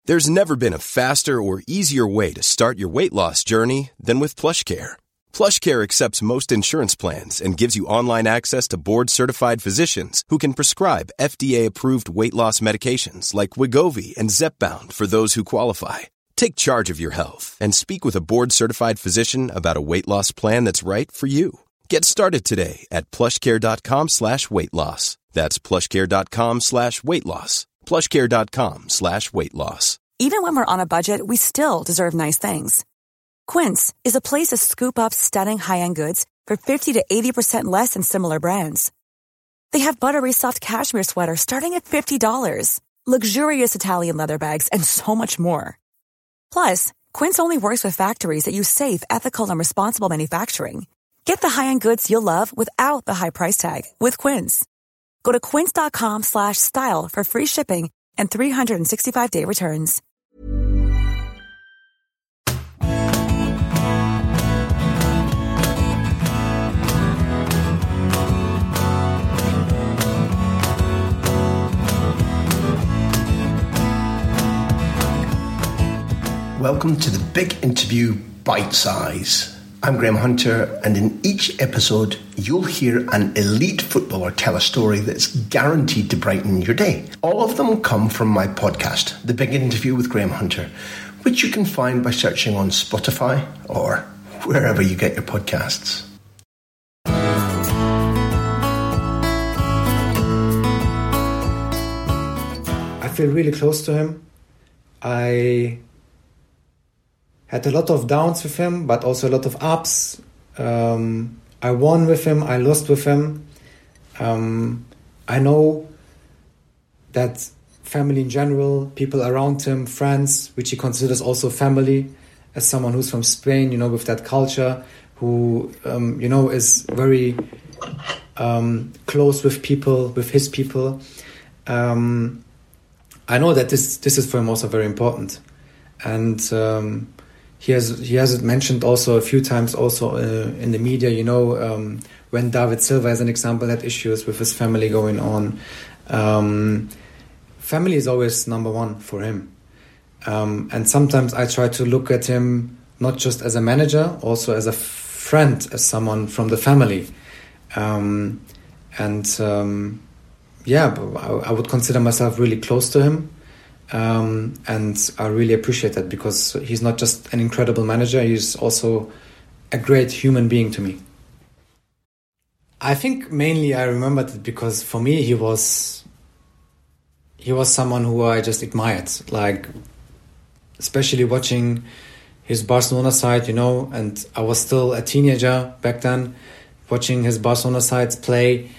There's never been a faster or easier way to start your weight loss journey than with PlushCare. PlushCare accepts most insurance plans and gives you online access to board-certified physicians who can prescribe FDA-approved weight loss medications like Wegovy and Zepbound for those who qualify. Take charge of your health and speak with a board-certified physician about a weight loss plan that's right for you. Get started today at plushcare.com/weight loss. That's plushcare.com/weight loss. plushcare.com/weight loss. Even when we're on a budget, we still deserve nice things. Quince is a place to scoop up stunning high-end goods for 50 to 80% less than similar brands. They have buttery soft cashmere sweaters starting at $50, luxurious Italian leather bags, and so much more. Plus, Quince only works with factories that use safe, ethical, and responsible manufacturing. Get the high-end goods you'll love without the high price tag with Quince. Go to quince.com/style for free shipping and 365-day returns. Welcome to the Big Interview Bite Size. I'm Graham Hunter, and in each episode, you'll hear an elite footballer tell a story that's guaranteed to brighten your day. All of them come from my podcast, The Big Interview with Graham Hunter, which you can find by searching on Spotify or wherever you get your podcasts. I feel really close to him. I had a lot of downs with him, but also a lot of ups. I won with him, I lost with him. I know that family in general, people around him, friends, which he considers also family, as someone who's from Spain, you know, with that culture, who, you know, is very close with people, with his people. I know that this is for him also very important. And he has it mentioned also a few times also in the media, you know, when David Silva, as an example, had issues with his family going on. Family is always number one for him. And sometimes I try to look at him not just as a manager, also as a friend, as someone from the family. Yeah, I would consider myself really close to him. And I really appreciate that, because he's not just an incredible manager, he's also a great human being to me. I think mainly I remembered it because for me he was someone who I just admired, like especially watching his Barcelona side, you know, and I was still a teenager back then, watching his Barcelona sides play,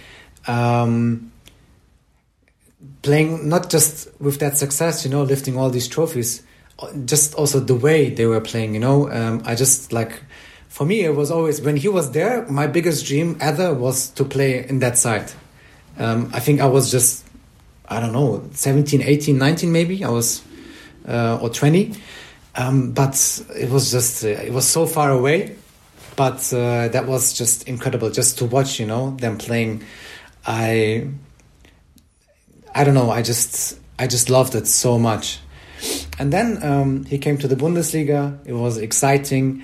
playing not just with that success, you know, lifting all these trophies, just also the way they were playing, you know. I just like, for me, it was always, when he was there, my biggest dream ever was to play in that side. I think I was just, I don't know, 17, 18, 19 maybe, I was, or 20. But it was just, it was so far away. But that was just incredible, just to watch, you know, them playing. I don't know, I just loved it so much. And then he came to the Bundesliga. It was exciting.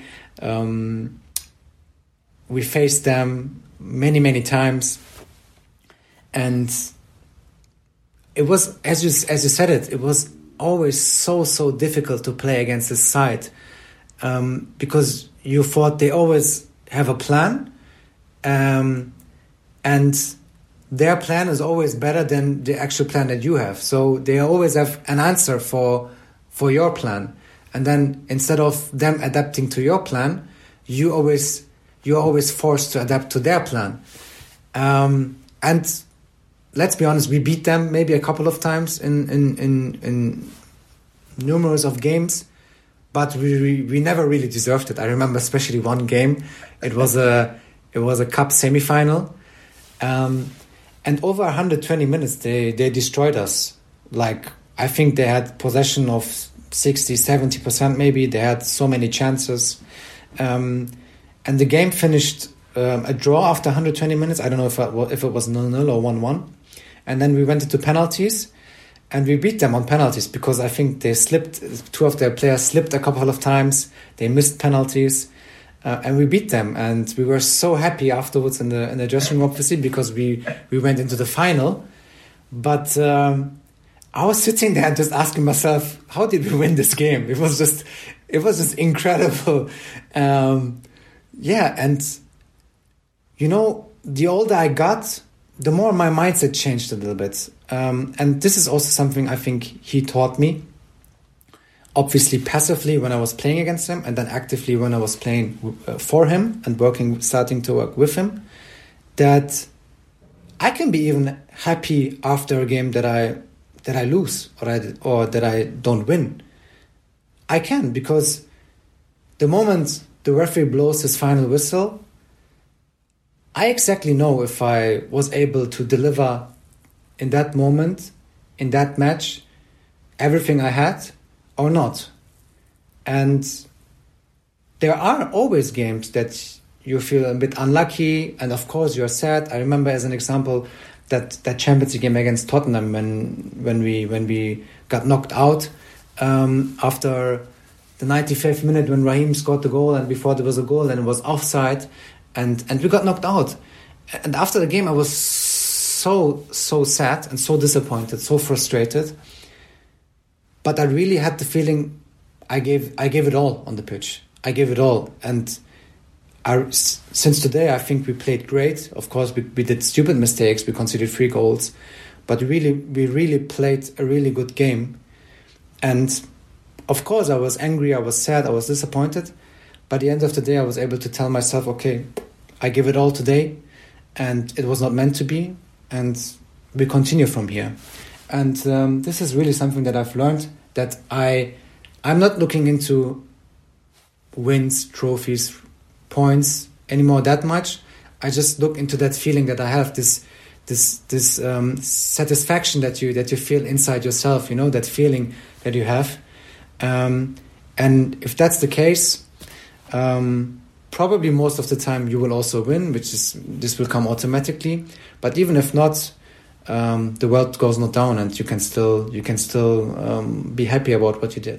We faced them many times, and it was, as you said it was always so difficult to play against this side, because you thought they always have a plan, and their plan is always better than the actual plan that you have. So they always have an answer for your plan. And then instead of them adapting to your plan, you're always forced to adapt to their plan. And let's be honest, we beat them maybe a couple of times in numerous of games, but we never really deserved it. I remember especially one game. It was a cup semi-final. And over 120 minutes, they destroyed us. Like, I think they had possession of 60-70% maybe. They had so many chances. And the game finished a draw after 120 minutes. I don't know if it was 0-0 or 1-1. And then we went into penalties. And we beat them on penalties because I think they slipped. 2 of their players slipped a couple of times. They missed penalties, and we beat them. And we were so happy afterwards in the dressing room, obviously, because we went into the final. But I was sitting there and just asking myself, how did we win this game? It was just incredible. And you know, the older I got, the more my mindset changed a little bit. And this is also something I think he taught me. Obviously, passively when I was playing against him, and then actively when I was playing for him and starting to work with him, that I can be even happy after a game that I lose or that I don't win. I can, because the moment the referee blows his final whistle, I exactly know if I was able to deliver in that moment, in that match, everything I had or not. And there are always games that you feel a bit unlucky, and of course you're sad. I remember, as an example, that Champions League game against Tottenham when we got knocked out after the 95th minute when Raheem scored the goal, and before there was a goal and it was offside, and we got knocked out. And after the game I was so sad and so disappointed, so frustrated. But I really had the feeling I gave it all on the pitch. I gave it all. And since today, I think we played great. Of course, we did stupid mistakes. We conceded 3 goals. But we really played a really good game. And of course, I was angry, I was sad, I was disappointed. But at the end of the day, I was able to tell myself, okay, I give it all today. And it was not meant to be. And we continue from here. And this is really something that I've learned, that I'm not looking into wins, trophies, points anymore that much. I just look into that feeling that I have, this satisfaction that you feel inside yourself, you know, that feeling that you have. And if that's the case, probably most of the time you will also win, this will come automatically. But even if not, the world goes not down, and you can still be happy about what you did.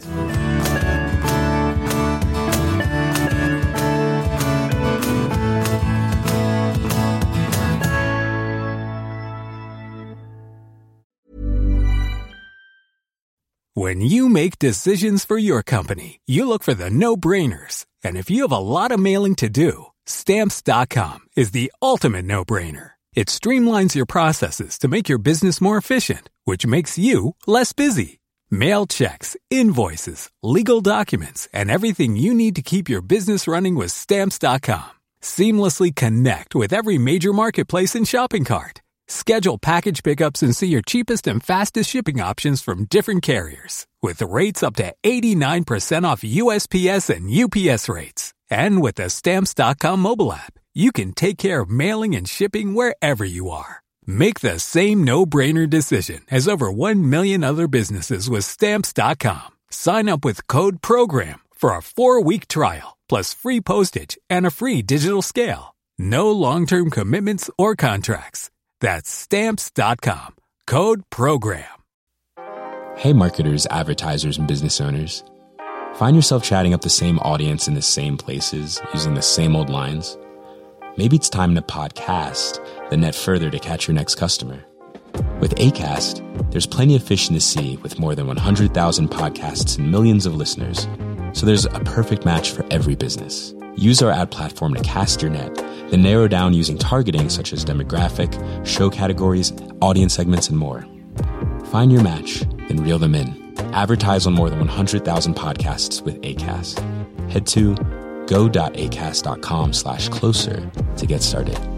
When you make decisions for your company, you look for the no-brainers. And if you have a lot of mailing to do, Stamps.com is the ultimate no-brainer. It streamlines your processes to make your business more efficient, which makes you less busy. Mail checks, invoices, legal documents, and everything you need to keep your business running with Stamps.com. Seamlessly connect with every major marketplace and shopping cart. Schedule package pickups and see your cheapest and fastest shipping options from different carriers, with rates up to 89% off USPS and UPS rates. And with the Stamps.com mobile app, you can take care of mailing and shipping wherever you are. Make the same no-brainer decision as over 1 million other businesses with Stamps.com. Sign up with code PROGRAM for a 4-week trial, plus free postage and a free digital scale. No long-term commitments or contracts. That's Stamps.com. Code PROGRAM. Hey marketers, advertisers, and business owners. Find yourself chatting up the same audience in the same places, using the same old lines? Maybe it's time to podcast, then net further to catch your next customer. With Acast, there's plenty of fish in the sea with more than 100,000 podcasts and millions of listeners. So there's a perfect match for every business. Use our ad platform to cast your net, then narrow down using targeting such as demographic, show categories, audience segments, and more. Find your match, then reel them in. Advertise on more than 100,000 podcasts with Acast. Head to go.acast.com/closer to get started.